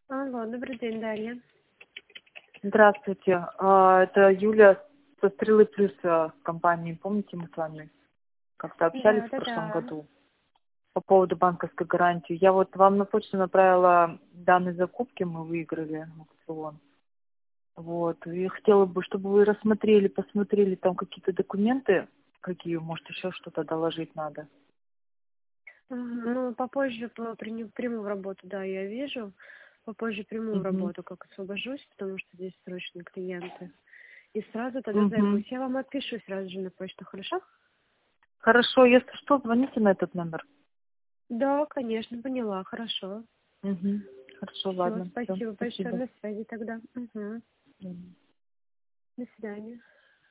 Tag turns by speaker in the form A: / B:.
A: Алло, добрый день, Дарья.
B: Здравствуйте. Это Юля со Стрелы Плюс компании. Помните, мы с вами как-то общались
A: Да,
B: в
A: да,
B: прошлом
A: да.
B: году по поводу банковской гарантии? Я вот вам на почту направила данные закупки, мы выиграли аукцион. Вот. И хотела бы, чтобы вы рассмотрели, посмотрели там какие-то документы, какие, может, еще что-то доложить надо.
A: Ну, попозже приму в работу, да, я вижу. Попозже приму в
B: Угу.
A: работу, как освобожусь, потому что здесь срочные клиенты. И сразу тогда
B: Угу.
A: займусь. Я вам отпишу сразу же на почту, хорошо?
B: Хорошо, если что, звоните на этот номер.
A: Да, конечно, поняла, хорошо.
B: Угу. Хорошо,
A: Все,
B: ладно. Все,
A: спасибо большое,
B: спасибо.
A: на связи тогда. Угу.
B: Мгм.
A: До свидания.